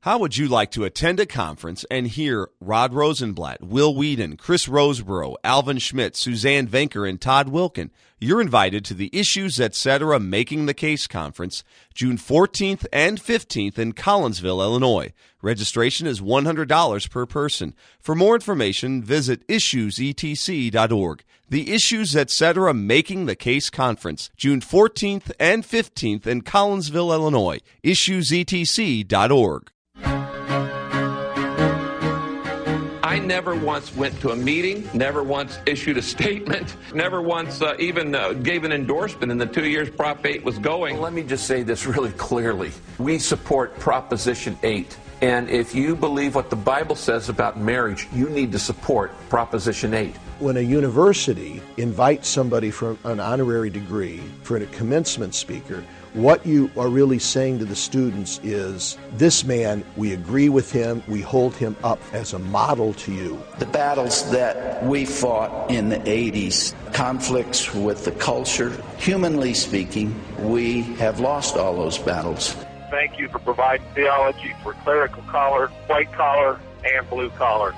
How would you like to attend a conference and hear Rod Rosenblatt, Will Whedon, Chris Roseborough, Alvin Schmidt, Suzanne Venker, and Todd Wilkin? You're invited to the Issues Etc. Making the Case Conference, June 14th and 15th in Collinsville, Illinois. Registration is $100 per person. For more information, visit issuesetc.org. The Issues Etc. Making the Case Conference, June 14th and 15th in Collinsville, Illinois. issuesetc.org. I never once went to a meeting, never once issued a statement, never once even gave an endorsement in the 2 years Prop 8 was going. Let me just say this really clearly. We support Proposition 8. And if you believe what the Bible says about marriage, you need to support Proposition 8. When a university invites somebody for an honorary degree, for a commencement speaker, what you are really saying to the students is, this man, we agree with him, we hold him up as a model to you. The battles that we fought in the 80s, conflicts with the culture, humanly speaking, we have lost all those battles. Thank you for providing theology for clerical collar, white collar, and blue collar.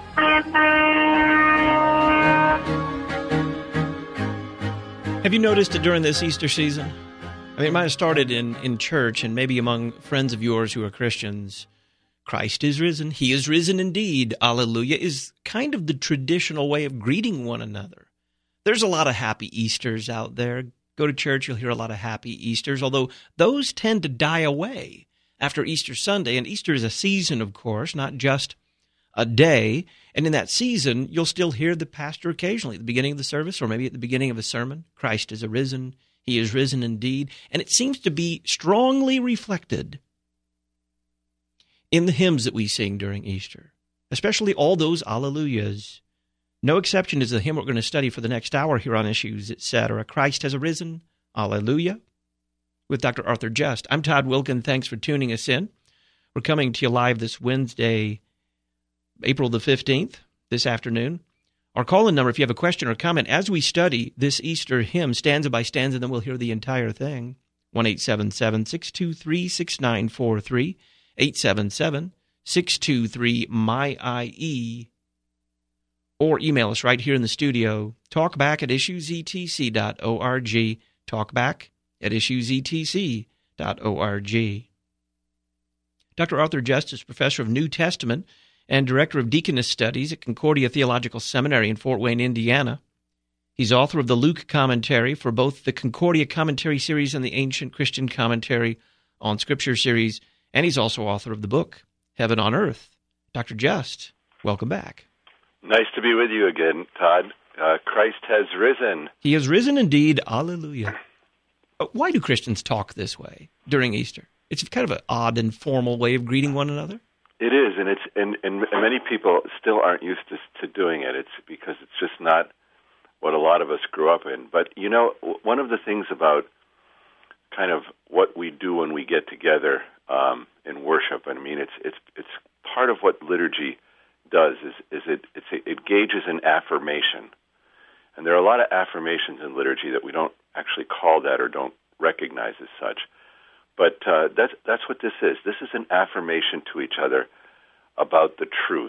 Have you noticed it during this Easter season? I mean, it might have started in church and maybe among friends of yours who are Christians. Christ is risen. He is risen indeed. Alleluia is kind of the traditional way of greeting one another. There's a lot of happy Easters out there. Go to church, you'll hear a lot of happy Easters, although those tend to die away after Easter Sunday. And Easter is a season, of course, not just a day. And in that season, you'll still hear the pastor occasionally at the beginning of the service or maybe at the beginning of a sermon. Christ is arisen. He is risen indeed. And it seems to be strongly reflected in the hymns that we sing during Easter, especially all those Alleluias. No exception is the hymn we're going to study for the next hour here on Issues, Etc. Christ has arisen. Alleluia. With Dr. Arthur Just. I'm Todd Wilkin. Thanks for tuning us in. We're coming to you live this Wednesday, April the 15th, this afternoon. Our call-in number, if you have a question or comment, as we study this Easter hymn, stanza by stanza, then we'll hear the entire thing, 1-877-623-6943, 877-623-MY-IE, or email us right here in the studio, talkback@issuesetc.org, talkback@issuesetc.org. Dr. Arthur Just is professor of New Testament and Director of Deaconess Studies at Concordia Theological Seminary in Fort Wayne, Indiana. He's author of the Luke Commentary for both the Concordia Commentary Series and the Ancient Christian Commentary on Scripture Series, and he's also author of the book, Heaven on Earth. Dr. Just, welcome back. Nice to be with you again, Todd. Christ has risen. He has risen indeed. Alleluia. Why do Christians talk this way during Easter? It's kind of an odd and formal way of greeting one another. It is, and many people still aren't used to doing it. It's because it's just not what a lot of us grew up in. But, you know, one of the things about kind of what we do when we get together in worship, I mean, it's part of what liturgy does is it gauges an affirmation. And there are a lot of affirmations in liturgy that we don't actually call that or don't recognize as such. But that's what this is. This is an affirmation to each other about the truth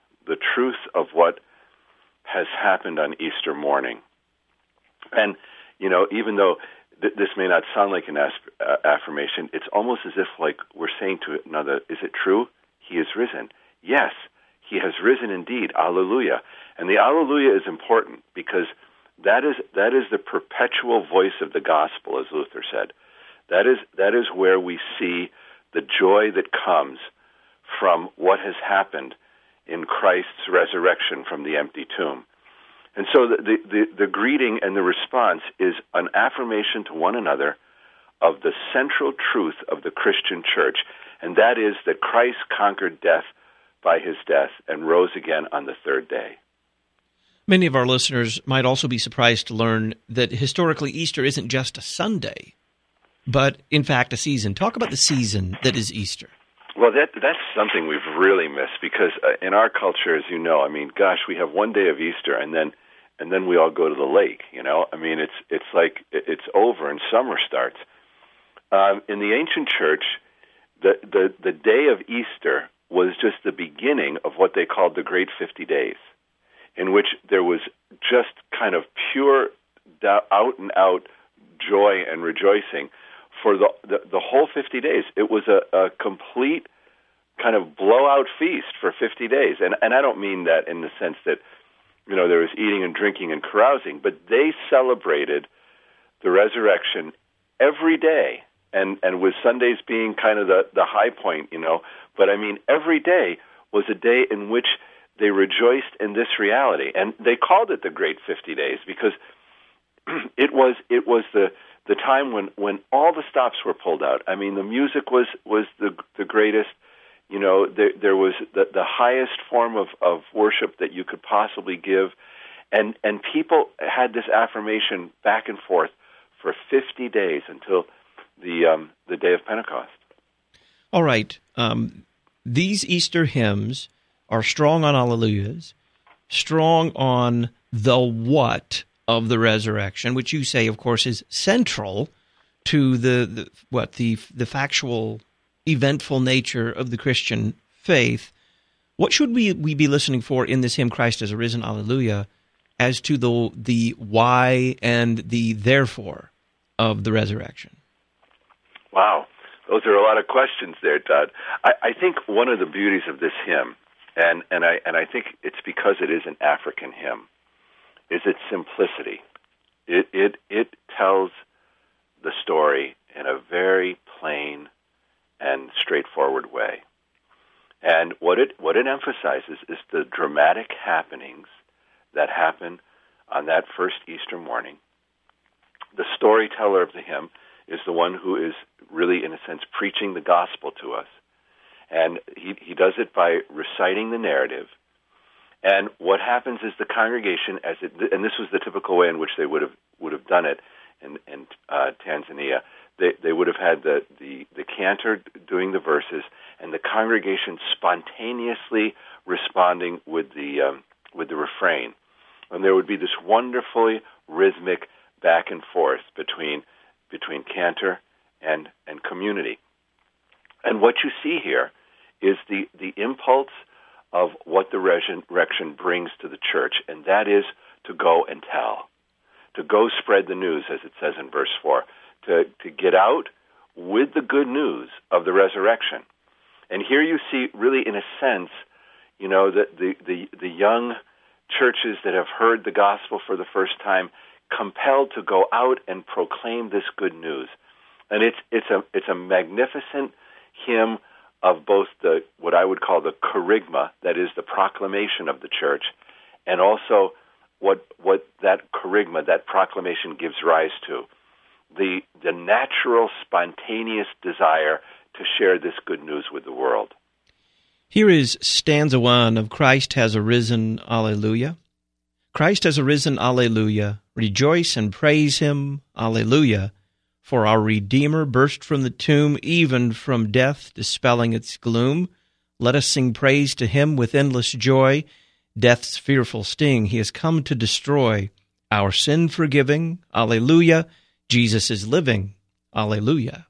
of what has happened on Easter morning. And, you know, even though this may not sound like an affirmation, it's almost as if like we're saying to another, is it true? He is risen. Yes, he has risen indeed. Alleluia. And the Alleluia is important because that is the perpetual voice of the gospel, as Luther said. That is where we see the joy that comes from what has happened in Christ's resurrection from the empty tomb. And so the greeting and the response is an affirmation to one another of the central truth of the Christian church, and that is that Christ conquered death by his death and rose again on the third day. Many of our listeners might also be surprised to learn that historically Easter isn't just a Sunday, but in fact a season. Talk about the season that is Easter. Well, that's something we've really missed because in our culture, as you know, I mean, gosh, we have one day of Easter and then we all go to the lake. You know, I mean, it's like it's over and summer starts. In the ancient church, the day of Easter beginning of what they called the Great 50 Days, in which there was just kind of pure, out-and-out joy and rejoicing for the whole 50 days. It was a complete kind of blowout feast for 50 days. And I don't mean that in the sense that, you know, there was eating and drinking and carousing, but they celebrated the resurrection every day, and with Sundays being kind of the high point, you know. But I mean, every day was a day in which they rejoiced in this reality. And they called it the Great 50 Days because it was the time when all the stops were pulled out. I mean, the music was the greatest. You know, there was the highest form of worship that you could possibly give. And people had this affirmation back and forth for 50 days until the day of Pentecost. All right. These Easter hymns are strong on Alleluias, strong on the what of the resurrection, which you say, of course, is central to the factual, eventful nature of the Christian faith. What should we be listening for in this hymn, Christ has arisen, Alleluia, as to the why and the therefore of the resurrection? Wow. Those are a lot of questions there, Todd. I think one of the beauties of this hymn, and I think it's because it is an African hymn, is its simplicity. It tells the story in a very plain and straightforward way. And what it emphasizes is the dramatic happenings that happen on that first Easter morning. The storyteller of the hymn is the one who is really, in a sense, preaching the gospel to us. And he does it by reciting the narrative. And what happens is the congregation, and this was the typical way in which they would have done it in Tanzania. They would have had the cantor doing the verses, and the congregation spontaneously responding with the refrain. And there would be this wonderfully rhythmic back and forth between cantor and community. And what you see here is the impulse of what the resurrection brings to the church, and that is to go and tell, to go spread the news, as it says in verse 4, to get out with the good news of the resurrection. And here you see, really, in a sense, you know, that the young churches that have heard the gospel for the first time compelled to go out and proclaim this good news. And it's a magnificent hymn of both what I would call the kerygma, that is the proclamation of the church, and also what that kerygma, that proclamation, gives rise to, the natural, spontaneous desire to share this good news with the world. Here is stanza 1 of Christ has arisen, Alleluia. Christ has arisen, Alleluia. Rejoice and praise him, Alleluia. For our Redeemer burst from the tomb, even from death, dispelling its gloom. Let us sing praise to him with endless joy. Death's fearful sting he has come to destroy. Our sin forgiving, Alleluia. Jesus is living, Alleluia.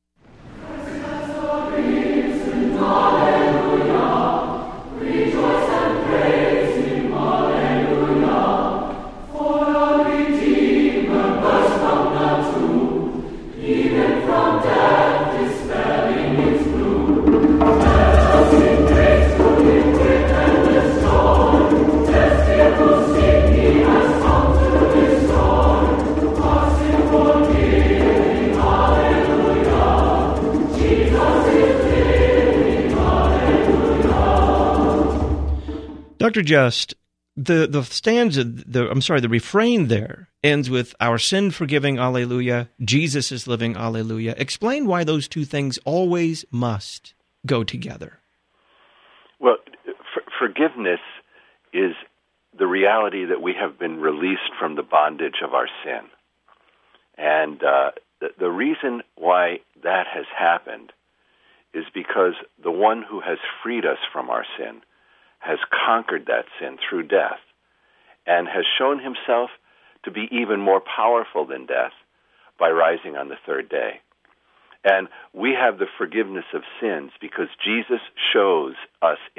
Dr. Just, the stanza, the refrain there ends with our sin forgiving, Alleluia, Jesus is living, Alleluia. Explain why those two things always must go together. Well, forgiveness is the reality that we have been released from the bondage of our sin. And the reason why that has happened is because the one who has freed us from our sin has conquered that sin through death and has shown himself to be even more powerful than death by rising on the third day. And we have the forgiveness of sins because Jesus shows us in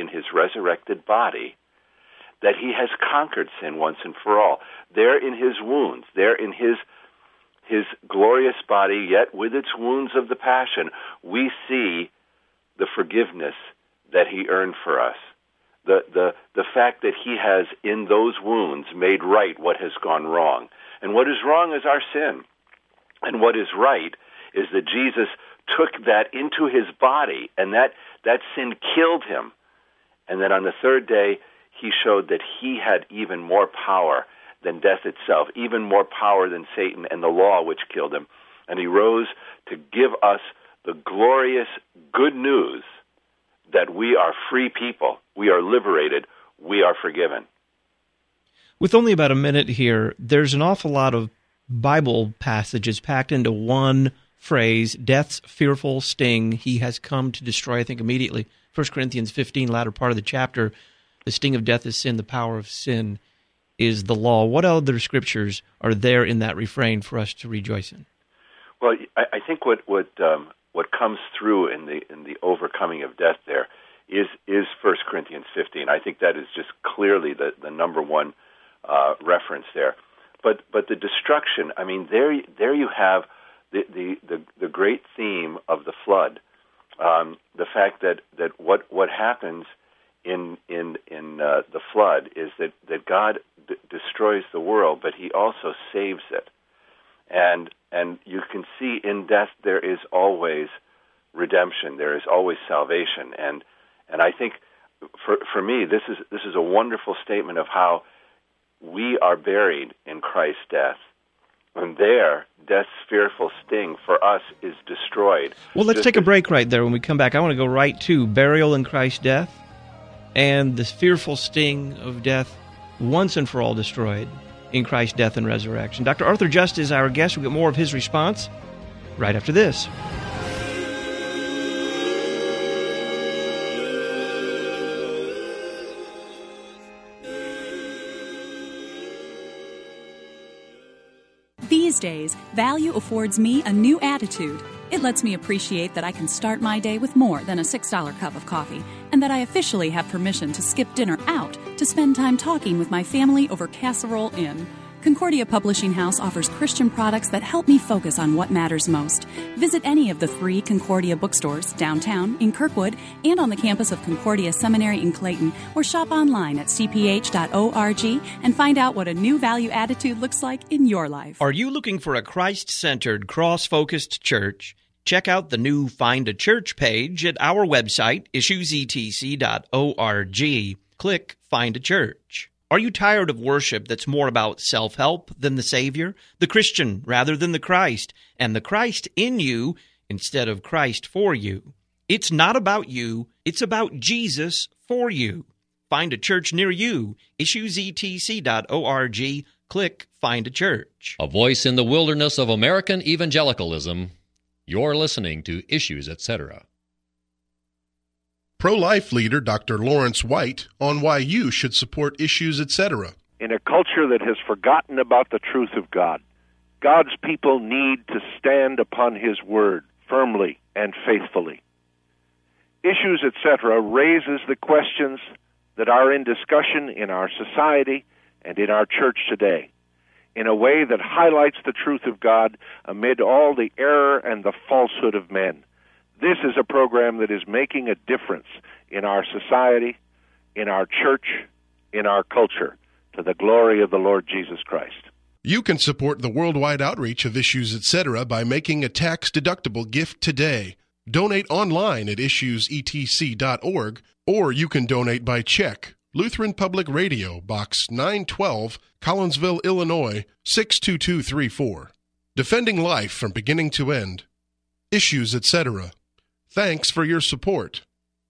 in his resurrected body, that he has conquered sin once and for all. There in his wounds, there in his glorious body, yet with its wounds of the passion, we see the forgiveness that he earned for us. The fact that he has, in those wounds, made right what has gone wrong. And what is wrong is our sin. And what is right is that Jesus took that into his body, and that sin killed him. And that on the third day, he showed that he had even more power than death itself, even more power than Satan and the law which killed him. And he rose to give us the glorious good news that we are free people, we are liberated, we are forgiven. With only about a minute here, there's an awful lot of Bible passages packed into one phrase, death's fearful sting, he has come to destroy. I think immediately, 1 Corinthians 15, latter part of the chapter, the sting of death is sin, the power of sin is the law. What other scriptures are there in that refrain for us to rejoice in? Well, I think what comes through in the overcoming of death there is 1 Corinthians 15. I think that is just clearly the number one reference there. But the destruction, I mean, there you have the great theme of the flood. The fact that what happens in the flood is that God destroys the world, but he also saves it. And you can see in death there is always redemption, there is always salvation. And I think for me this is a wonderful statement of how we are buried in Christ's death. And there, death's fearful sting for us is destroyed. Well, let's take a break right there. When we come back, I want to go right to burial in Christ's death and the fearful sting of death once and for all destroyed in Christ's death and resurrection. Dr. Arthur Just is our guest. We'll get more of his response right after this. These days, value affords me a new attitude. It lets me appreciate that I can start my day with more than a $6 cup of coffee, and that I officially have permission to skip dinner out to spend time talking with my family over Casserole Inn. Concordia Publishing House offers Christian products that help me focus on what matters most. Visit any of the 3 Concordia bookstores downtown, in Kirkwood, and on the campus of Concordia Seminary in Clayton, or shop online at cph.org and find out what a new value attitude looks like in your life. Are you looking for a Christ-centered, cross-focused church? Check out the new Find a Church page at our website, issuesetc.org. Click Find a Church. Are you tired of worship that's more about self-help than the Savior, the Christian rather than the Christ, and the Christ in you instead of Christ for you? It's not about you, it's about Jesus for you. Find a church near you, issuesetc.org. Click Find a Church. A voice in the wilderness of American evangelicalism. You're listening to Issues, Etc. Pro-life leader Dr. Lawrence White on why you should support Issues, Etc. In a culture that has forgotten about the truth of God, God's people need to stand upon His Word firmly and faithfully. Issues, Etc. raises the questions that are in discussion in our society and in our church today in a way that highlights the truth of God amid all the error and the falsehood of men. This is a program that is making a difference in our society, in our church, in our culture, to the glory of the Lord Jesus Christ. You can support the worldwide outreach of Issues, Etc. by making a tax-deductible gift today. Donate online at issuesetc.org, or you can donate by check. Lutheran Public Radio, Box 912, Collinsville, Illinois, 62234. Defending life from beginning to end. Issues, Etc. Thanks for your support.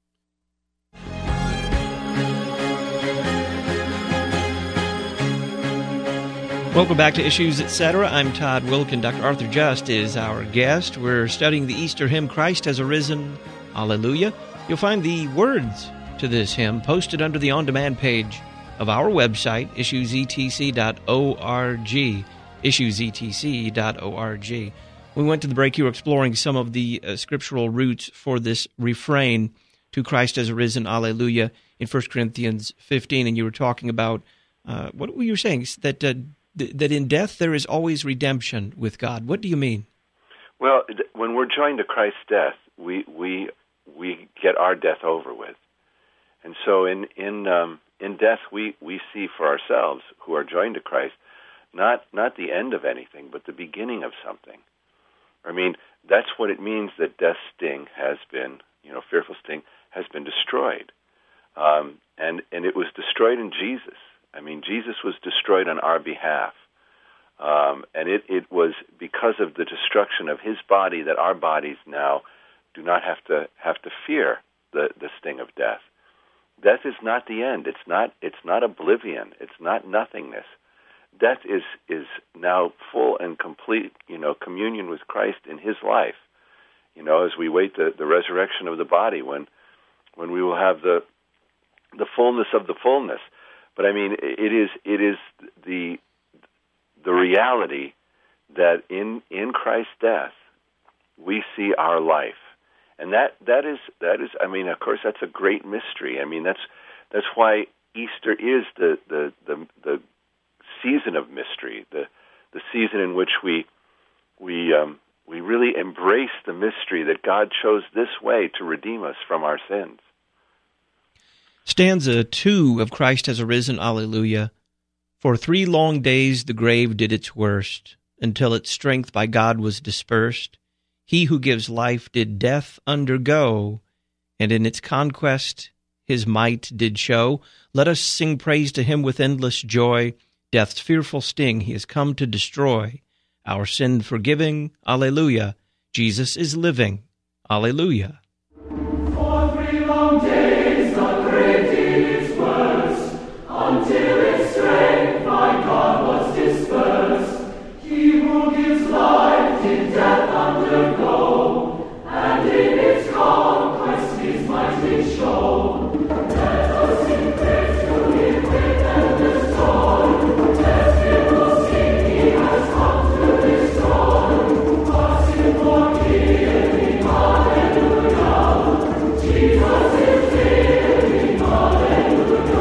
Welcome back to Issues, Etc. I'm Todd Wilkin. Dr. Arthur Just is our guest. We're studying the Easter hymn, Christ Has Arisen, Alleluia. You'll find the words to this hymn posted under the on-demand page of our website, issuesetc.org, issuesetc.org. We went to the break. You were exploring some of the scriptural roots for this refrain, to Christ as arisen, alleluia, in 1 Corinthians 15, and you were talking about, what were you saying, that in death there is always redemption with God. What do you mean? Well, when we're joined to Christ's death, we get our death over with. And so in death, we see for ourselves, who are joined to Christ, not the end of anything, but the beginning of something. I mean, that's what it means that death's sting has been, fearful sting, has been destroyed. And it was destroyed in Jesus. I mean, Jesus was destroyed on our behalf. And it was because of the destruction of his body that our bodies now do not have to fear the sting of death. Death is not the end. It's not oblivion. It's not nothingness. Death is now full and complete, communion with Christ in his life. As we wait the resurrection of the body, when we will have the fullness of the fullness. But I mean, it is the reality that in Christ's death we see our life. And that is I mean, of course, that's a great mystery. I mean, that's why Easter is the season of mystery, the season in which we really embrace the mystery that God chose this way to redeem us from our sins. Stanza 2 of Christ has arisen, alleluia. For 3 long days the grave did its worst, until its strength by God was dispersed. He who gives life did death undergo, and in its conquest his might did show. Let us sing praise to him with endless joy. Death's fearful sting he has come to destroy. Our sin forgiving, alleluia. Jesus is living, alleluia. For 3 long days the grave did its worst, until its strength by God was dispersed. He who gives life did death undergo, and in its conquest his might did show. Let us sing praise to him with endless joy. Death's fearful sting he has come to destroy. Our sin forgiving, hallelujah. Jesus is living, hallelujah.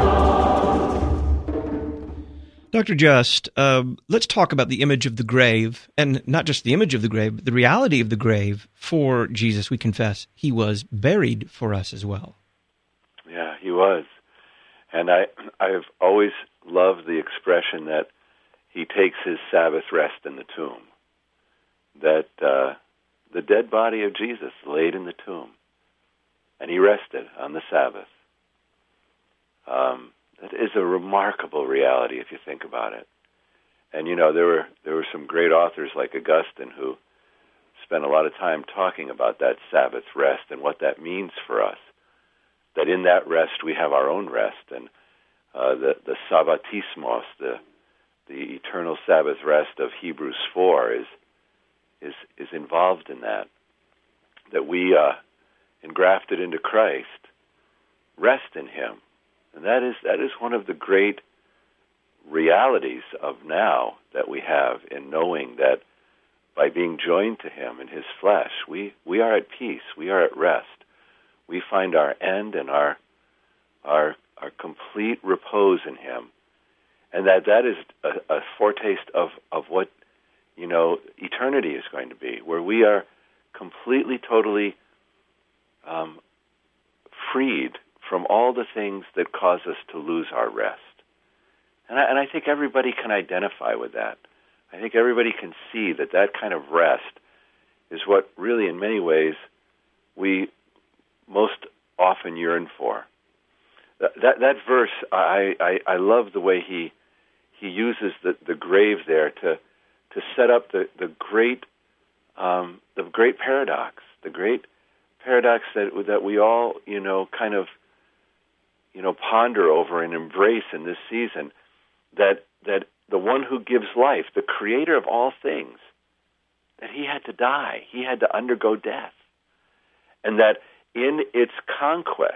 Dr. Just, let's talk about the image of the grave, and not just the image of the grave, but the reality of the grave for Jesus. We confess he was buried for us as well. Yeah, he was. And I've always loved the expression that he takes his Sabbath rest in the tomb, that the dead body of Jesus laid in the tomb, and he rested on the Sabbath. That is a remarkable reality if you think about it. And there were some great authors like Augustine who spent a lot of time talking about that Sabbath rest and what that means for us. That in that rest we have our own rest, and the Sabbatismos, the eternal Sabbath rest of Hebrews 4 is involved in that. That we, engrafted into Christ, rest in him. And that is one of the great realities of now that we have in knowing that by being joined to him in his flesh, we are at peace, we are at rest. We find our end and our complete repose in him. And that is a foretaste of what, eternity is going to be, where we are completely, totally freed from all the things that cause us to lose our rest. And I think everybody can identify with that. I think everybody can see that kind of rest is what really, in many ways, we most often yearn for. That verse, I love the way he uses the grave there to set up the great paradox, that we all kind of ponder over and embrace in this season, that the one who gives life, the creator of all things, that he had to die, he had to undergo death, and that in its conquest,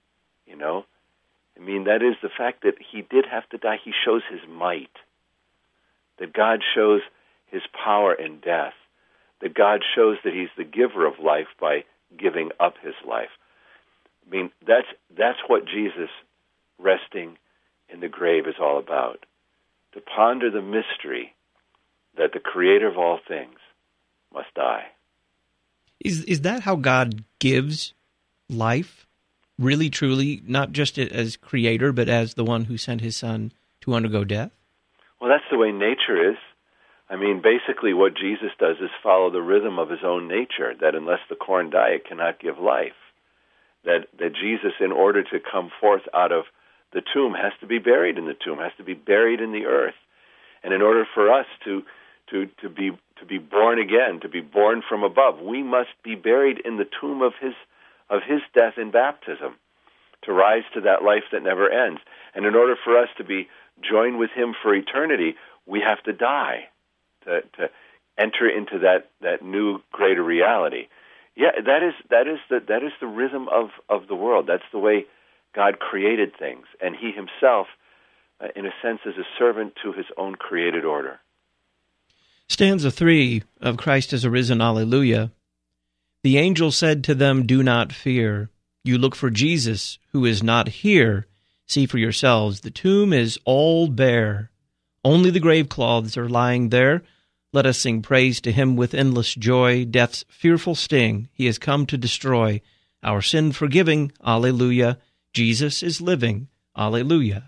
that is the fact that he did have to die. He shows his might, that God shows his power in death, that God shows that he's the giver of life by giving up his life. I mean, that's what Jesus resting in the grave is all about. To ponder the mystery that the Creator of all things must die. Is that how God gives life? Really, truly, not just as Creator, but as the one who sent His Son to undergo death? Well, that's the way nature is. I mean, basically what Jesus does is follow the rhythm of His own nature, that unless the corn die, it cannot give life. That Jesus, in order to come forth out of the tomb, has to be buried in the tomb, has to be buried in the earth. And in order for us to be born again, to be born from above, we must be buried in the tomb of his death in baptism, to rise to that life that never ends. And in order for us to be joined with Him for eternity, we have to die, to enter into that new greater reality. Yeah, that is the rhythm of the world. That's the way God created things, and He Himself, in a sense, is a servant to His own created order. Stanza 3 of Christ is Arisen, Alleluia. The angel said to them, "Do not fear. You look for Jesus, who is not here. See for yourselves, the tomb is all bare. Only the grave cloths are lying there. Let us sing praise to Him with endless joy. Death's fearful sting He has come to destroy. Our sin forgiving, Alleluia. Jesus is living, Alleluia."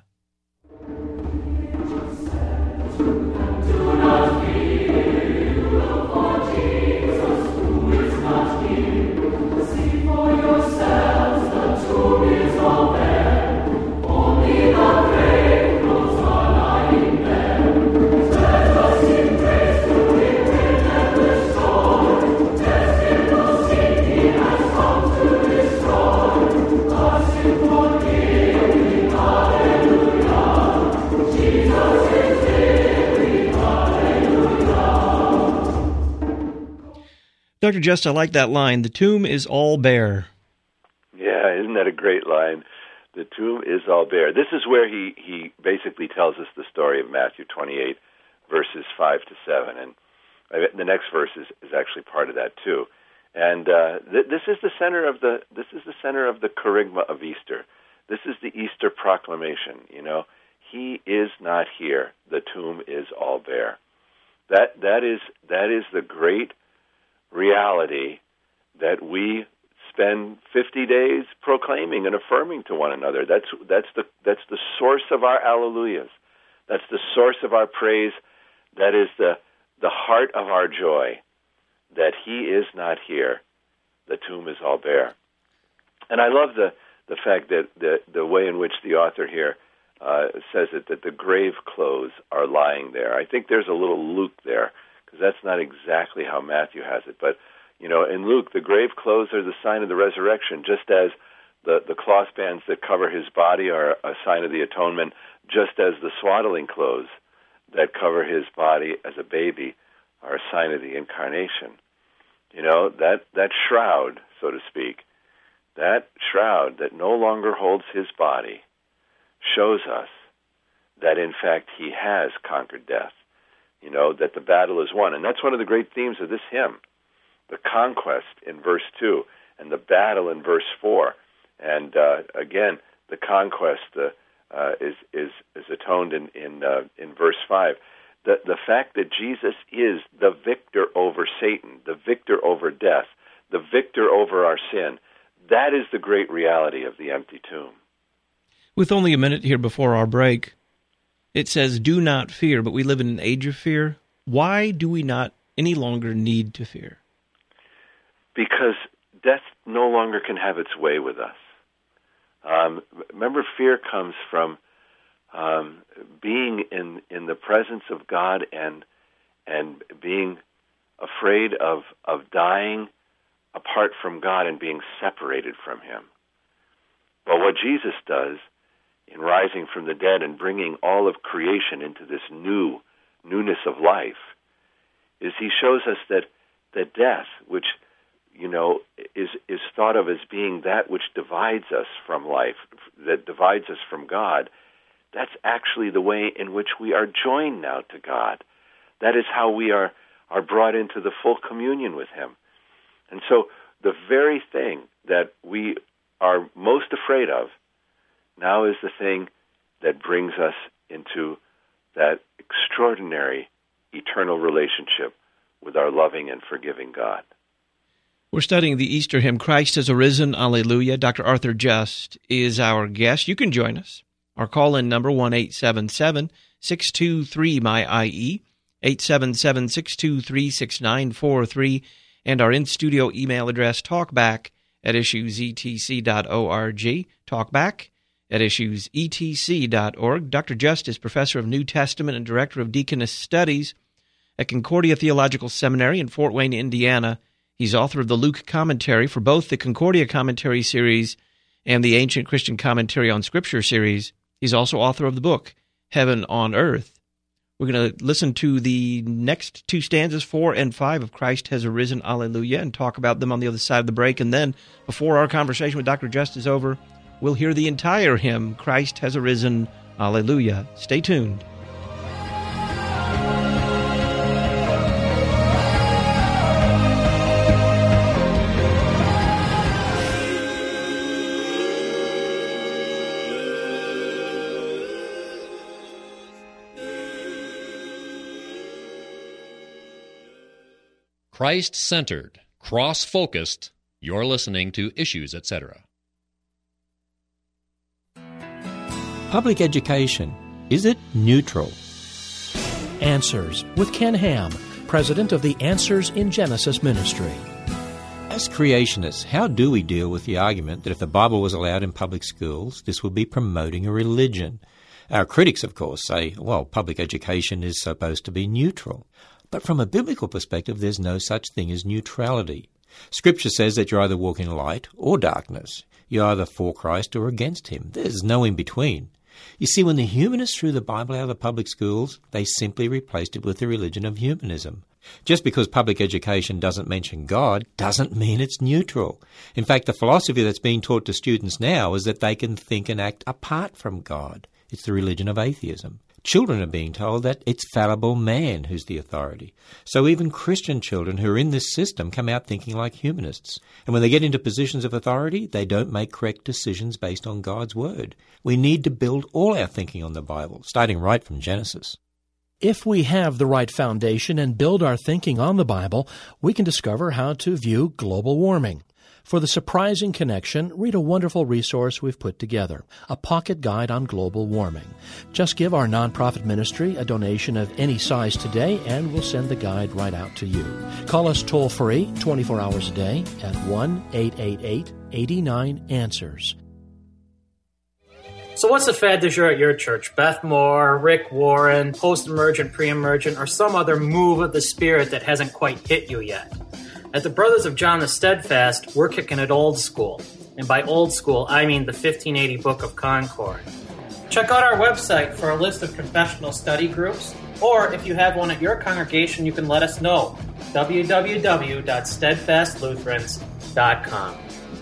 Dr. Just, I like that line, the tomb is all bare. Yeah, isn't that a great line? The tomb is all bare. This is where he basically tells us the story of Matthew 28, verses 5 to 7. And the next verse is actually part of that too. And this is the center of the kerygma of Easter. This is the Easter proclamation. You know, He is not here. The tomb is all bare. That is the great reality that we spend 50 days proclaiming and affirming to one another. That's the source of our alleluias. That's the source of our praise. That is the heart of our joy, that He is not here. The tomb is all bare. And I love the fact that the way in which the author here says it, that the grave clothes are lying there. I think there's a little Luke there, because that's not exactly how Matthew has it. But, you know, in Luke, the grave clothes are the sign of the resurrection, just as the cloth bands that cover His body are a sign of the atonement, just as the swaddling clothes that cover His body as a baby are a sign of the incarnation. You know, that shroud, so to speak, that shroud that no longer holds His body shows us that, in fact, He has conquered death. You know, that the battle is won. And that's one of the great themes of this hymn, the conquest in verse 2 and the battle in verse 4. And again, the conquest is atoned in verse 5. The fact that Jesus is the victor over Satan, the victor over death, the victor over our sin, that is the great reality of the empty tomb. With only a minute here before our break, it says, "Do not fear," but we live in an age of fear. Why do we not any longer need to fear? Because death no longer can have its way with us. Remember, fear comes from being in the presence of God and being afraid of dying apart from God and being separated from Him. But what Jesus does in rising from the dead and bringing all of creation into this newness of life is He shows us that death, which, you know, is thought of as being that which divides us from life, that divides us from God, that's actually the way in which we are joined now to God. That is how we are brought into the full communion with Him. And so the very thing that we are most afraid of now is the thing that brings us into that extraordinary eternal relationship with our loving and forgiving God. We're studying the Easter hymn, Christ has arisen, Alleluia. Dr. Arthur Just is our guest. You can join us. Our call-in number, 1-877-623-MY-IE, 877-623-6943, and our in-studio email address, talkback@issuesetc.org, talkback@issuesetc.org. Dr. Just is Professor of New Testament and Director of Deaconess Studies at Concordia Theological Seminary in Fort Wayne, Indiana. He's author of the Luke Commentary for both the Concordia Commentary series and the Ancient Christian Commentary on Scripture series. He's also author of the book, Heaven on Earth. We're going to listen to the next two stanzas, 4 and 5 of Christ Has Arisen, Alleluia, and talk about them on the other side of the break. And then, before our conversation with Dr. Just is over, we'll hear the entire hymn, Christ Has Arisen, Alleluia. Stay tuned. Christ-centered, cross-focused, you're listening to Issues, Etc. Public education, is it neutral? Answers with Ken Ham, president of the Answers in Genesis Ministry. As creationists, how do we deal with the argument that if the Bible was allowed in public schools, this would be promoting a religion? Our critics, of course, say, well, public education is supposed to be neutral. But from a biblical perspective, there's no such thing as neutrality. Scripture says that you're either walking in light or darkness. You're either for Christ or against him. There's no in between. You see, when the humanists threw the Bible out of the public schools, they simply replaced it with the religion of humanism. Just because public education doesn't mention God doesn't mean it's neutral. In fact, the philosophy that's being taught to students now is that they can think and act apart from God. It's the religion of atheism. Children are being told that it's fallible man who's the authority. So even Christian children who are in this system come out thinking like humanists. And when they get into positions of authority, they don't make correct decisions based on God's word. We need to build all our thinking on the Bible, starting right from Genesis. If we have the right foundation and build our thinking on the Bible, we can discover how to view global warming. For the surprising connection, read a wonderful resource we've put together, a pocket guide on global warming. Just give our nonprofit ministry a donation of any size today, and we'll send the guide right out to you. Call us toll-free 24 hours a day at 1-888-89-ANSWERS. So what's the fad du jour at your church? Beth Moore, Rick Warren, post-emergent, pre-emergent, or some other move of the Spirit that hasn't quite hit you yet? At the Brothers of John the Steadfast, we're kicking it old school. And by old school, I mean the 1580 Book of Concord. Check out our website for a list of confessional study groups, or if you have one at your congregation, you can let us know. www.steadfastlutherans.com.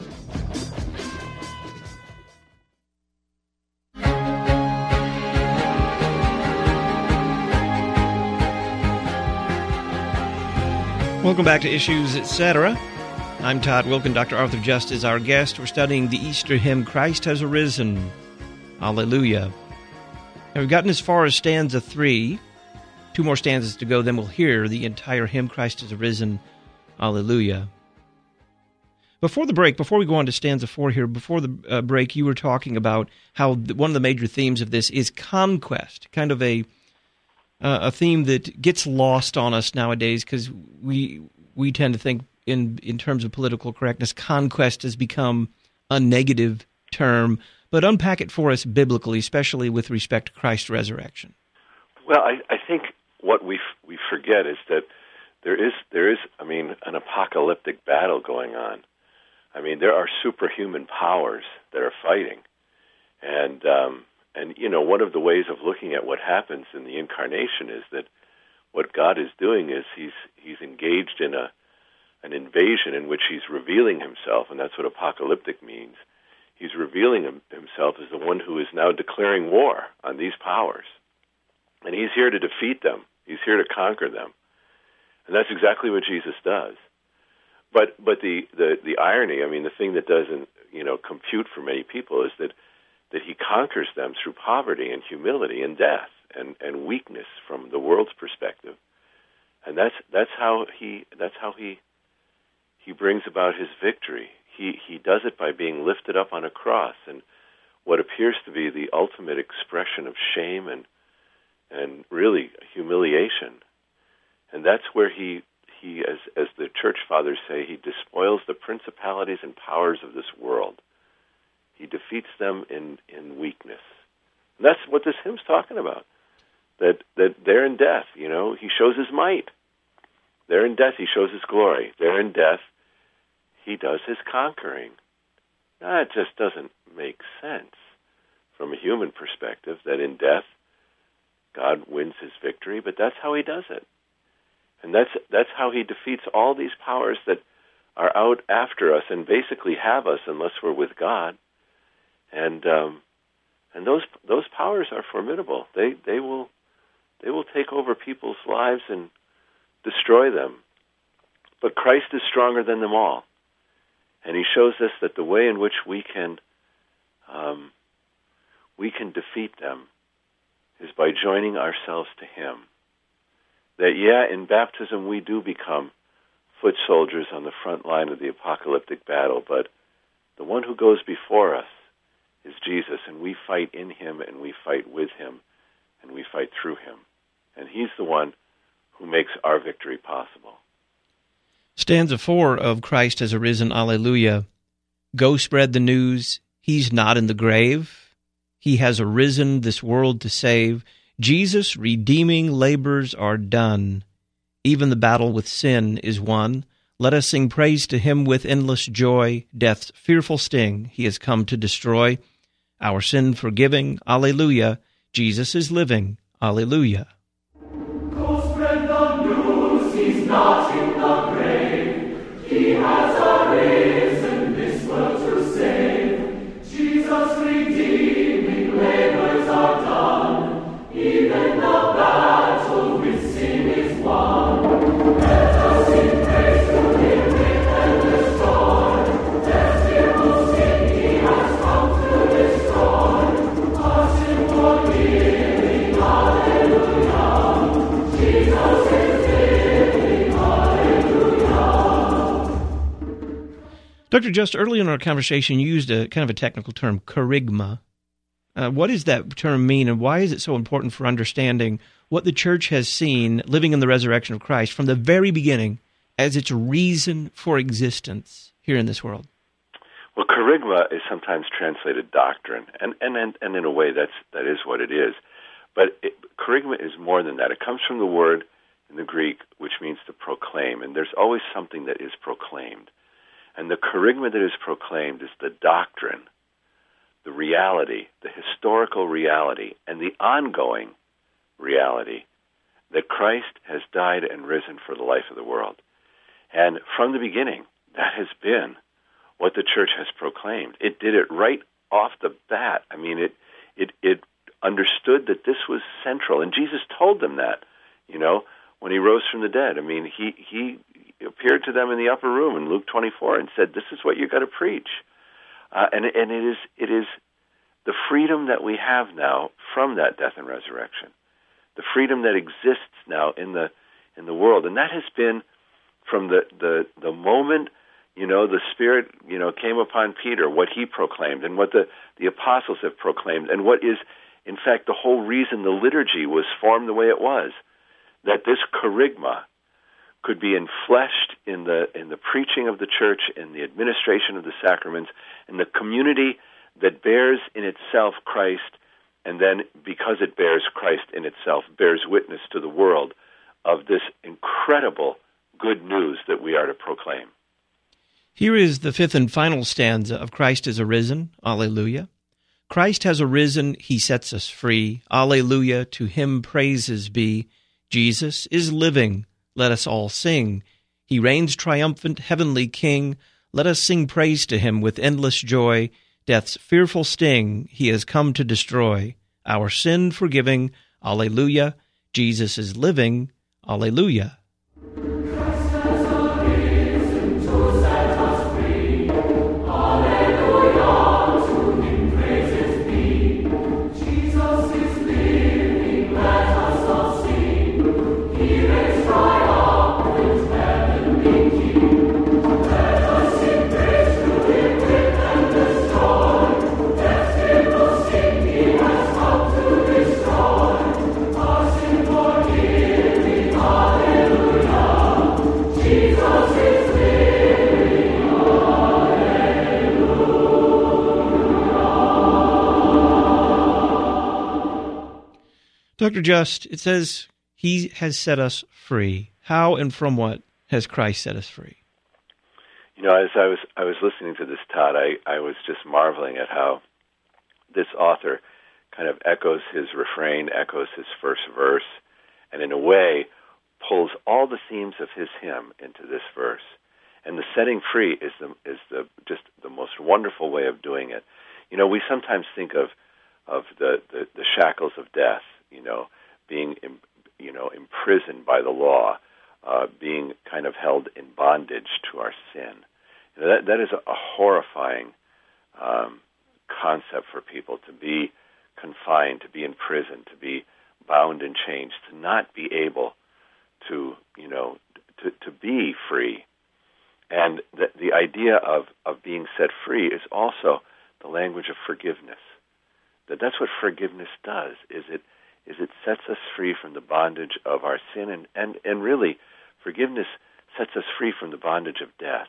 Welcome back to Issues, Etc. I'm Todd Wilken. Dr. Arthur Just is our guest. We're studying the Easter hymn, Christ Has Arisen, Alleluia. Now, we've gotten as far as stanza 3. 2 more stanzas to go, then we'll hear the entire hymn, Christ Has Arisen, Alleluia. Before the break, before we go on to stanza 4 here, before the break, you were talking about how one of the major themes of this is conquest, kind of a theme that gets lost on us nowadays because we tend to think in terms of political correctness, conquest has become a negative term. But unpack it for us biblically, especially with respect to Christ's resurrection. Well, I think what we forget is that there is an apocalyptic battle going on. I mean, there are superhuman powers that are fighting, and one of the ways of looking at what happens in the incarnation is that what God is doing is he's engaged in an invasion in which he's revealing himself, and that's what apocalyptic means. He's revealing himself as the one who is now declaring war on these powers, and he's here to defeat them. He's here to conquer them, and that's exactly what Jesus does. But the irony, I mean, the thing that doesn't compute for many people, is that he conquers them through poverty and humility and death and weakness from the world's perspective. And that's how he brings about his victory. He does it by being lifted up on a cross, and what appears to be the ultimate expression of shame and really humiliation. And that's where he as the church fathers say, he despoils the principalities and powers of this world. He defeats them in weakness. And that's what this hymn's talking about. That there in death, he shows his might. There in death, he shows his glory. There in death, he does his conquering. That just doesn't make sense from a human perspective, that in death, God wins his victory, but that's how he does it. And that's how he defeats all these powers that are out after us and basically have us unless we're with God. And those powers are formidable. They will take over people's lives and destroy them. But Christ is stronger than them all. And he shows us that the way in which we can defeat them is by joining ourselves to him. That, in baptism we do become foot soldiers on the front line of the apocalyptic battle, but the one who goes before us is Jesus, and we fight in him, and we fight with him, and we fight through him. And he's the one who makes our victory possible. Stanza 4 of Christ has arisen, Alleluia. Go spread the news, he's not in the grave. He has arisen this world to save. Jesus' redeeming labors are done. Even the battle with sin is won. Let us sing praise to him with endless joy. Death's fearful sting he has come to destroy. Our sin forgiving, Alleluia. Jesus is living, Alleluia. Go spread the news, he's not in the grave. He has arisen this world to save. Jesus' redeeming labors are done. Even the battle with sin is won. Let us sing praise to him with endless joy. Death's fearful sting he has come to destroy. Our sin forgiving, Alleluia. Jesus is living, Alleluia. Dr. Just, early in our conversation, you used a kind of a technical term, kerygma. What does that term mean, and why is it so important for understanding what the church has seen living in the resurrection of Christ from the very beginning as its reason for existence here in this world? Well, kerygma is sometimes translated doctrine, and in a way that is what it is. But kerygma is more than that. It comes from the word in the Greek, which means to proclaim, and there's always something that is proclaimed. And the kerygma that is proclaimed is the doctrine, the reality, the historical reality, and the ongoing reality that Christ has died and risen for the life of the world. And from the beginning, that has been what the church has proclaimed. It did it right off the bat. I mean, it understood that this was central, and Jesus told them that, when he rose from the dead. I mean, he appeared to them in the upper room in Luke 24 and said, "This is what you got to preach." And it is the freedom that we have now from that death and resurrection, the freedom that exists now in the world, and that has been from the moment the Spirit came upon Peter, what he proclaimed, and what the apostles have proclaimed, and what is in fact the whole reason the liturgy was formed the way it was, that this kerygma could be enfleshed in the preaching of the church, in the administration of the sacraments, in the community that bears in itself Christ, and then because it bears Christ in itself, bears witness to the world of this incredible good news that we are to proclaim. Here is the fifth and final stanza of Christ is arisen, Alleluia. Christ has arisen, he sets us free, Alleluia, to him praises be. Jesus is living, let us all sing. He reigns triumphant, heavenly King. Let us sing praise to him with endless joy. Death's fearful sting he has come to destroy. Our sin forgiving, Alleluia. Jesus is living, Alleluia. Christ has arisen to set us free, Alleluia. Dr. Just, it says he has set us free. How and from what has Christ set us free? You know, as I was listening to this, Todd, I was just marveling at how this author kind of echoes his refrain, echoes his first verse, and in a way pulls all the themes of his hymn into this verse. And the setting free is just the most wonderful way of doing it. You know, we sometimes think of the shackles of death, you know, being imprisoned by the law, being kind of held in bondage to our sin. You know, that is a horrifying concept for people, to be confined, to be in prison, to be bound in chains, to not be able to, you know, to be free. And the idea of being set free is also the language of forgiveness. That's what forgiveness does, is it sets us free from the bondage of our sin, and really, forgiveness sets us free from the bondage of death.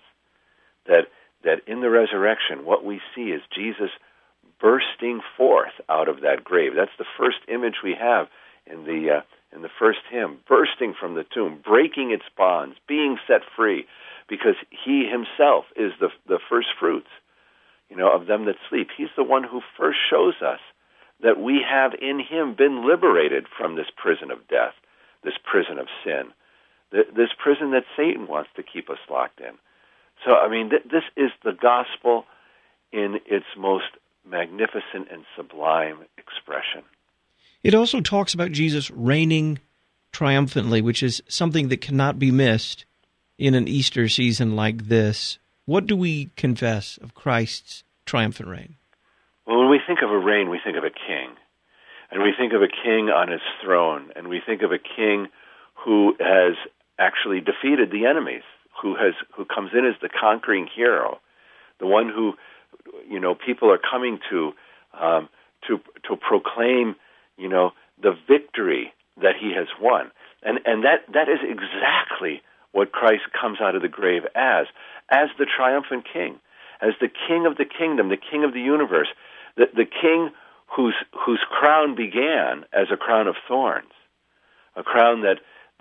That in the resurrection, what we see is Jesus bursting forth out of that grave. That's the first image we have in the first hymn, bursting from the tomb, breaking its bonds, being set free, because he himself is the first fruits, you know, of them that sleep. He's the one who first shows us that we have in him been liberated from this prison of death, this prison of sin, this prison that Satan wants to keep us locked in. So, I mean, this is the gospel in its most magnificent and sublime expression. It also talks about Jesus reigning triumphantly, which is something that cannot be missed in an Easter season like this. What do we confess of Christ's triumphant reign? Well, when we think of a reign, we think of a king. And we think of a king on his throne. And we think of a king who has actually defeated the enemies, who comes in as the conquering hero, the one who, you know, people are coming to proclaim, you know, the victory that he has won. And that is exactly what Christ comes out of the grave as the triumphant king, as the king of the kingdom, the king of the universe, the king whose crown began as a crown of thorns, a crown that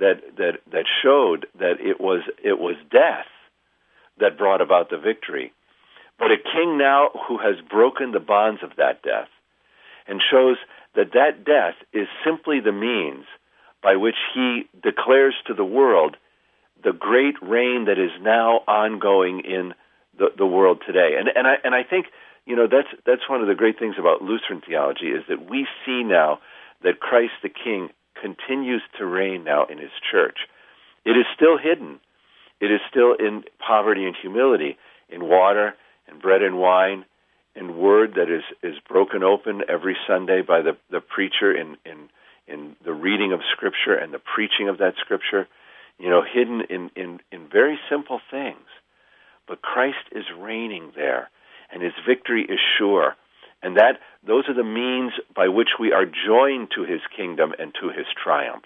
showed that it was death that brought about the victory, but a king now who has broken the bonds of that death and shows that death is simply the means by which he declares to the world the great reign that is now ongoing in the world today. And I think, you know, that's one of the great things about Lutheran theology, is that we see now that Christ the King continues to reign now in his church. It is still hidden. It is still in poverty and humility, in water and bread and wine, in word that is broken open every Sunday by the preacher in the reading of Scripture and the preaching of that Scripture, you know, hidden in very simple things. But Christ is reigning there, and his victory is sure. And those are the means by which we are joined to his kingdom and to his triumph.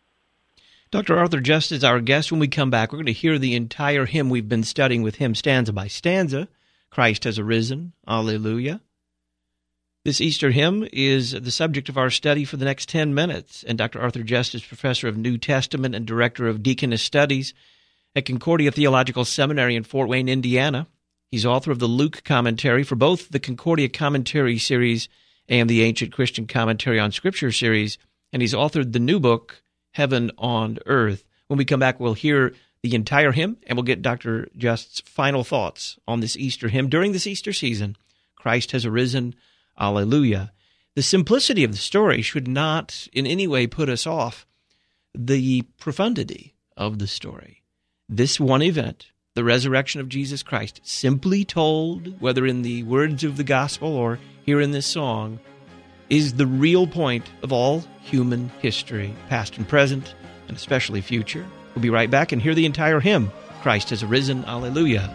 Dr. Arthur Just is our guest. When we come back, we're going to hear the entire hymn we've been studying with him, stanza by stanza. Christ has arisen. Alleluia. This Easter hymn is the subject of our study for the next 10 minutes, and Dr. Arthur Just is professor of New Testament and director of Deaconess Studies at Concordia Theological Seminary in Fort Wayne, Indiana. He's author of the Luke commentary for both the Concordia Commentary series and the Ancient Christian Commentary on Scripture series, and he's authored the new book, Heaven on Earth. When we come back, we'll hear the entire hymn, and we'll get Dr. Just's final thoughts on this Easter hymn during this Easter season. Christ has arisen. Alleluia. The simplicity of the story should not in any way put us off the profundity of the story. This one event, the resurrection of Jesus Christ, simply told, whether in the words of the gospel or here in this song, is the real point of all human history, past and present, and especially future. We'll be right back and hear the entire hymn, Christ has arisen. Alleluia.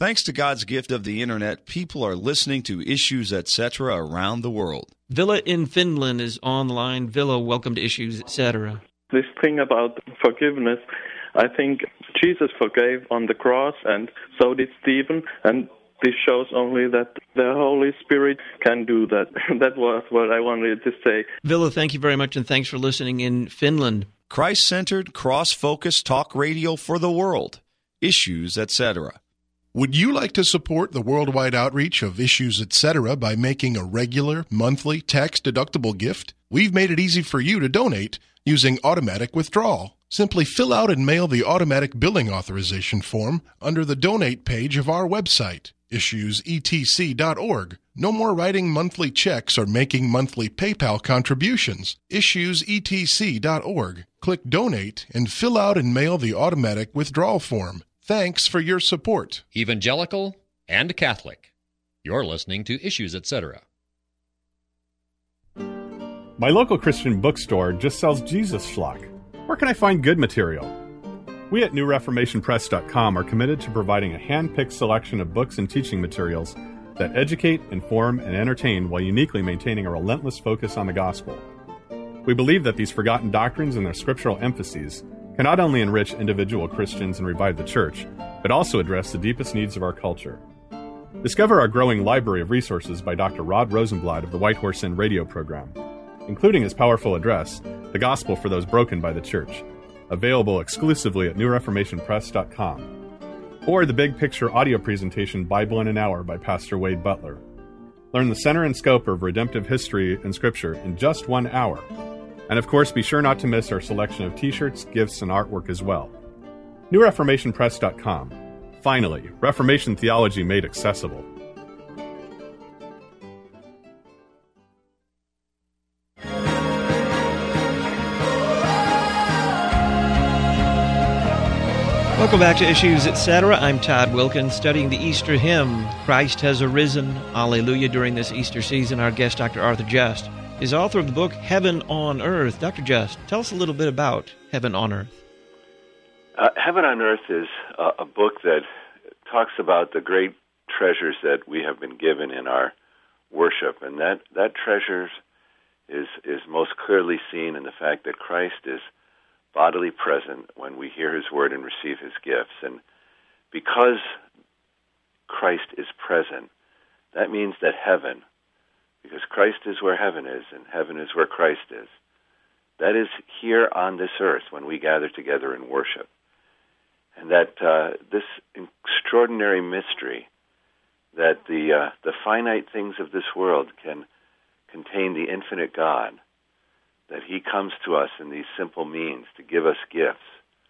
Thanks to God's gift of the Internet, people are listening to Issues, Etc. around the world. Villa in Finland is online. Villa, welcome to Issues, Etc. This thing about forgiveness, I think Jesus forgave on the cross, and so did Stephen, and this shows only that the Holy Spirit can do that. That was what I wanted to say. Villa, thank you very much, and thanks for listening in Finland. Christ-centered, cross-focused talk radio for the world. Issues, Etc. Would you like to support the worldwide outreach of Issues, Etc. by making a regular, monthly, tax-deductible gift? We've made it easy for you to donate using automatic withdrawal. Simply fill out and mail the automatic billing authorization form under the donate page of our website, issuesetc.org. No more writing monthly checks or making monthly PayPal contributions. Issuesetc.org. Click Donate and fill out and mail the automatic withdrawal form. Thanks for your support. Evangelical and Catholic. You're listening to Issues, Etc. My local Christian bookstore just sells Jesus schlock. Where can I find good material? We at NewReformationPress.com are committed to providing a hand-picked selection of books and teaching materials that educate, inform, and entertain while uniquely maintaining a relentless focus on the gospel. We believe that these forgotten doctrines and their scriptural emphases can not only enrich individual Christians and revive the church, but also address the deepest needs of our culture. Discover our growing library of resources by Dr. Rod Rosenblatt of the White Horse Inn radio program, including his powerful address, The Gospel for Those Broken by the Church, available exclusively at NewReformationPress.com, or the big picture audio presentation Bible in an Hour by Pastor Wade Butler. Learn the center and scope of redemptive history and scripture in just 1 hour. And of course, be sure not to miss our selection of t-shirts, gifts, and artwork as well. NewReformationPress.com. Finally, Reformation theology made accessible. Welcome back to Issues, Etc. I'm Todd Wilkins, studying the Easter hymn, Christ Has Arisen, Alleluia, during this Easter season. Our guest, Dr. Arthur Just, is author of the book Heaven on Earth. Dr. Just, tell us a little bit about Heaven on Earth. Heaven on Earth is a book that talks about the great treasures that we have been given in our worship, and that treasure is most clearly seen in the fact that Christ is bodily present when we hear his word and receive his gifts. And because Christ is present, that means that heaven, because Christ is where heaven is and heaven is where Christ is, that is here on this earth when we gather together in worship. And that this extraordinary mystery that the finite things of this world can contain the infinite God, that he comes to us in these simple means to give us gifts,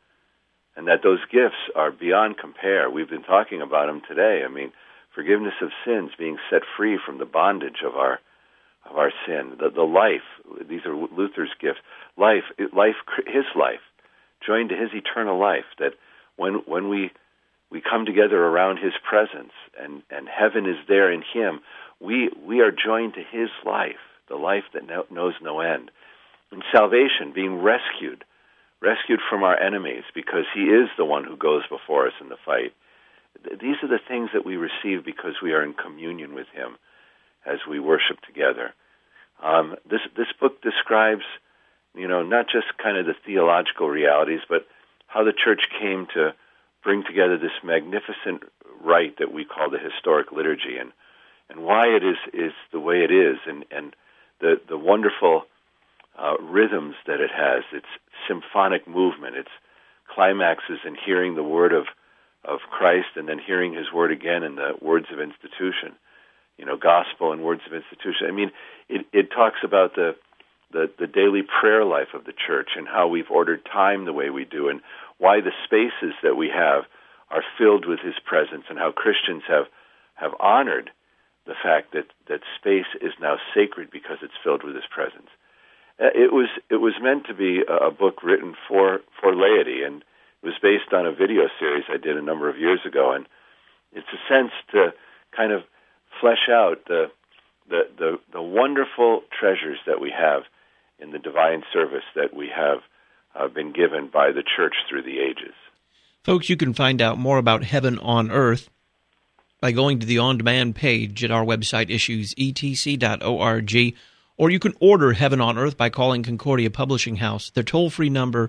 and that those gifts are beyond compare. We've been talking about them today. I mean, forgiveness of sins, being set free from the bondage of our sin, the life. These are Luther's gifts. Life, his life, joined to his eternal life. That when we come together around his presence, and heaven is there in him, we are joined to his life, the life that knows no end. And salvation, being rescued from our enemies, because he is the one who goes before us in the fight. These are the things that we receive because we are in communion with him as we worship together. This book describes, not just kind of the theological realities, but how the church came to bring together this magnificent rite that we call the historic liturgy, and why it is the way it is, and the wonderful rhythms that it has, its symphonic movement, its climaxes in hearing the word of Christ and then hearing his word again in the words of institution, gospel and words of institution. I mean, it talks about the daily prayer life of the church and how we've ordered time the way we do, and why the spaces that we have are filled with his presence, and how Christians have honored the fact that space is now sacred because it's filled with his presence. It was meant to be a book written for laity, and it was based on a video series I did a number of years ago, and it's a sense to kind of flesh out the wonderful treasures that we have in the divine service that we have been given by the church through the ages. Folks, you can find out more about Heaven on Earth by going to the on-demand page at our website, issuesetc.org, or you can order Heaven on Earth by calling Concordia Publishing House. Their toll-free number,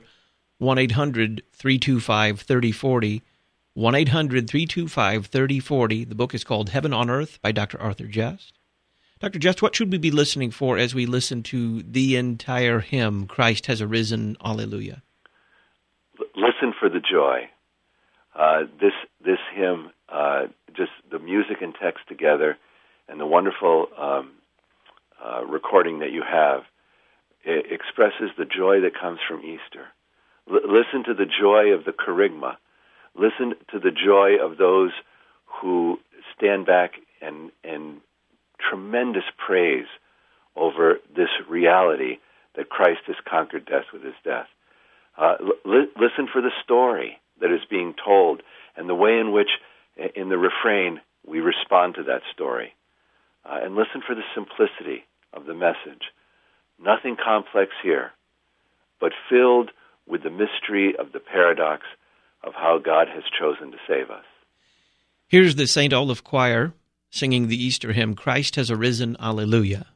1-800-325-3040, 1-800-325-3040. The book is called Heaven on Earth by Dr. Arthur Just. Dr. Just, what should we be listening for as we listen to the entire hymn, Christ Has Arisen, Alleluia? Listen for the joy. This hymn, just the music and text together, and the wonderful recording that you have, it expresses the joy that comes from Easter. Listen to the joy of the kerygma. Listen to the joy of those who stand back and tremendous praise over this reality that Christ has conquered death with his death. Listen for the story that is being told and the way in which, in the refrain, we respond to that story. And listen for the simplicity of the message. Nothing complex here, but filled with the mystery of the paradox of how God has chosen to save us. Here's the St. Olaf Choir singing the Easter hymn, Christ Has Arisen, Alleluia.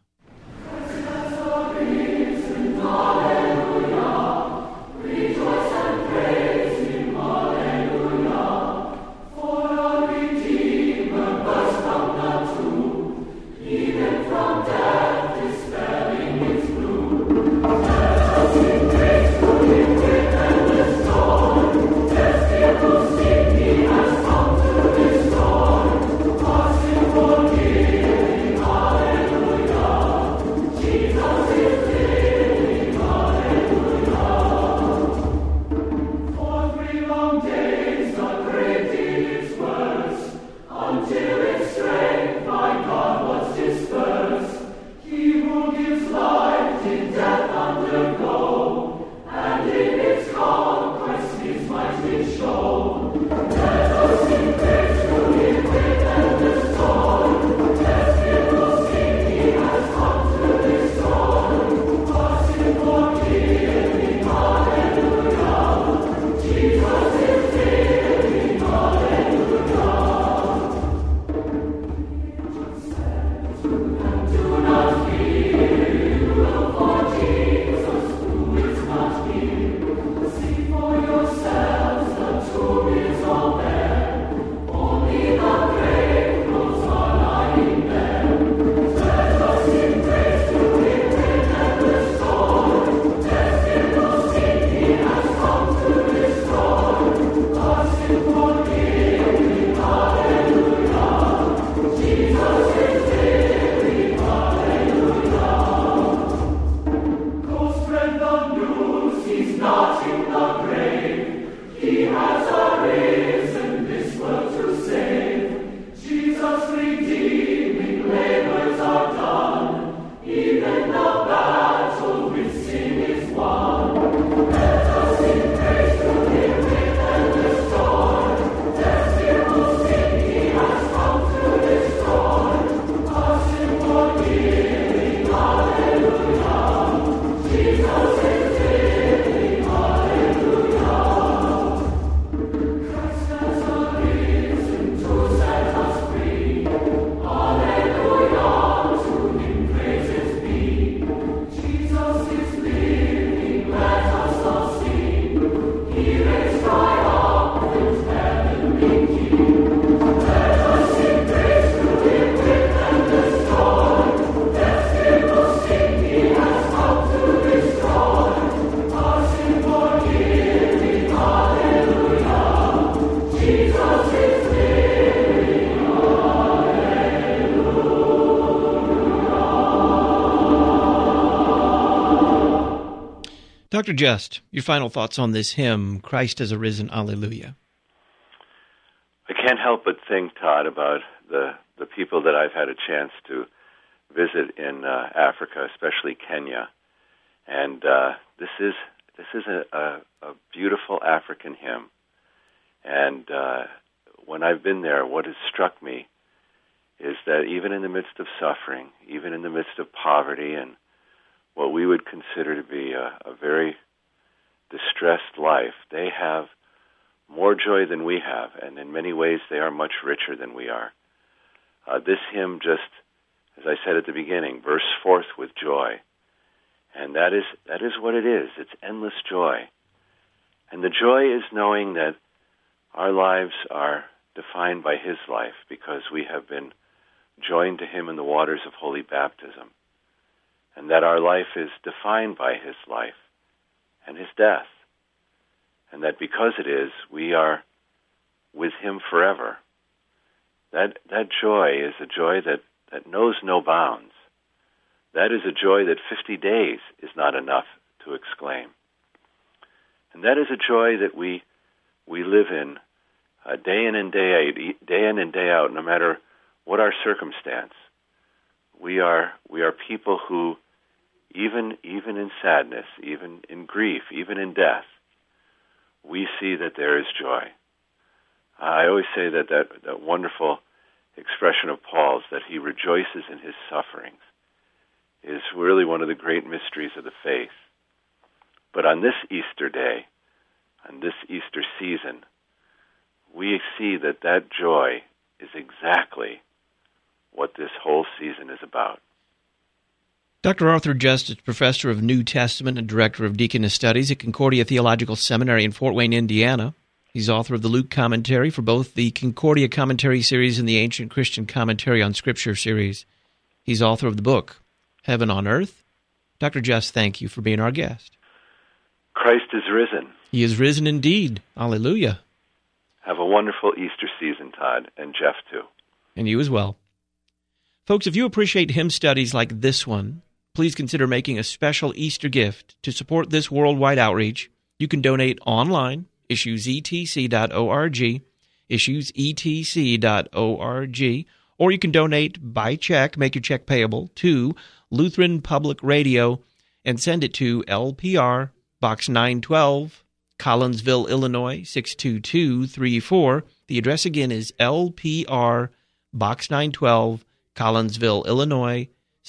Dr. Just, your final thoughts on this hymn, Christ Has Arisen, Alleluia. I can't help but think, Todd, about the people that I've had a chance to visit in Africa, especially Kenya. And this is a beautiful African hymn. And when I've been there, what has struck me is that even in the midst of suffering, even in the midst of poverty and what we would consider to be a very distressed life, they have more joy than we have, and in many ways they are much richer than we are. This hymn just, as I said at the beginning, bursts forth with joy. And that is what it is. It's endless joy. And the joy is knowing that our lives are defined by his life because we have been joined to him in the waters of holy baptism, and that our life is defined by his life and his death, and that because it is, we are with him forever. That joy is a joy that knows no bounds. That is a joy that 50 days is not enough to exclaim. And that is a joy that we live in day in and day out, no matter what our circumstance. We are people who, even in sadness, even in grief, even in death, we see that there is joy. I always say that wonderful expression of Paul's, that he rejoices in his sufferings, is really one of the great mysteries of the faith. But on this Easter day, on this Easter season, we see that joy is exactly what this whole season is about. Dr. Arthur Justice, professor of New Testament and director of Deaconess Studies at Concordia Theological Seminary in Fort Wayne, Indiana. He's author of the Luke Commentary for both the Concordia Commentary series and the Ancient Christian Commentary on Scripture series. He's author of the book, Heaven on Earth. Dr. Just, thank you for being our guest. Christ is risen. He is risen indeed. Hallelujah. Have a wonderful Easter season, Todd, and Jeff too. And you as well. Folks, if you appreciate hymn studies like this one, please consider making a special Easter gift to support this worldwide outreach. You can donate online, issuesetc.org, issuesetc.org, or you can donate by check, make your check payable to Lutheran Public Radio, and send it to LPR, Box 912, Collinsville, Illinois, 62234. The address again is LPR, Box 912, Collinsville, Illinois,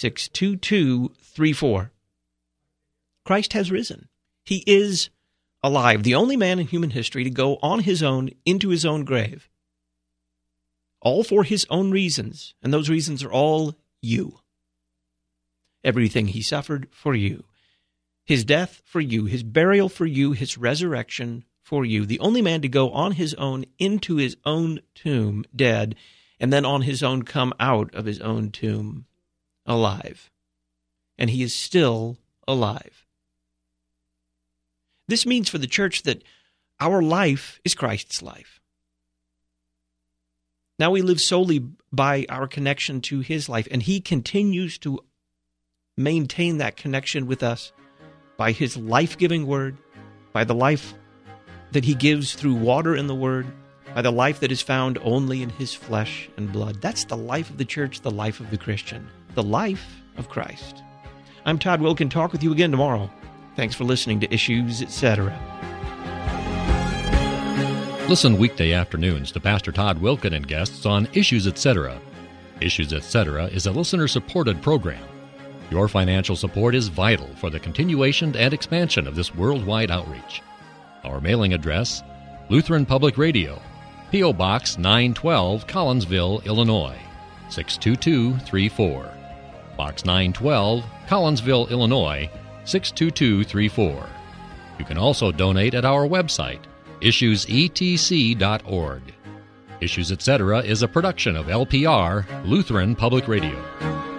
62234. Christ has risen. He is alive, the only man in human history to go on his own into his own grave. All for his own reasons, and those reasons are all you. Everything he suffered for you. His death for you, his burial for you, his resurrection for you. The only man to go on his own into his own tomb, dead, and then on his own come out of his own tomb, alive. And he is still alive. This means for the church that our life is Christ's life. Now we live solely by our connection to his life, and he continues to maintain that connection with us by his life-giving word, by the life that he gives through water in the word, by the life that is found only in his flesh and blood. That's the life of the church, the life of the Christian, the life of Christ. I'm Todd Wilken. Talk with you again tomorrow. Thanks for listening to Issues, Etc. Listen weekday afternoons to Pastor Todd Wilken and guests on Issues, Etc. Issues, Etc. is a listener-supported program. Your financial support is vital for the continuation and expansion of this worldwide outreach. Our mailing address, Lutheran Public Radio, P.O. Box 912, Collinsville, Illinois, 62234. Box 912, Collinsville, Illinois, 62234. You can also donate at our website, issuesetc.org. Issues, Etc. is a production of LPR, Lutheran Public Radio.